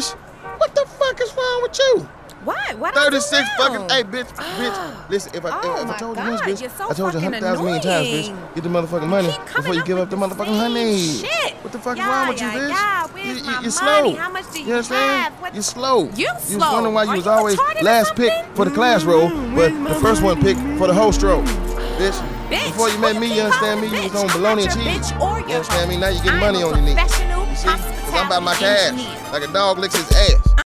bitch. What the fuck is wrong with you? What? What? 36 fucking. Hey, bitch. Listen, if I told you once, bitch, so I told you 100,000 million times, bitch. Get the motherfucking money before you give up the motherfucking honey. Shit. What the fuck is wrong with you, bitch? Where's my You're money? slow. How much do you You understand? have? You're slow. You was slow. wondering why you Are was you always retarded or last pick something? for the class roll, but the first one picked for the whole stroke. Bitch. Before you met me, you understand me? You was on bologna and cheese. You understand me? Now you getting money on your knees. You see? Because I'm about my cash. Like a dog licks his ass.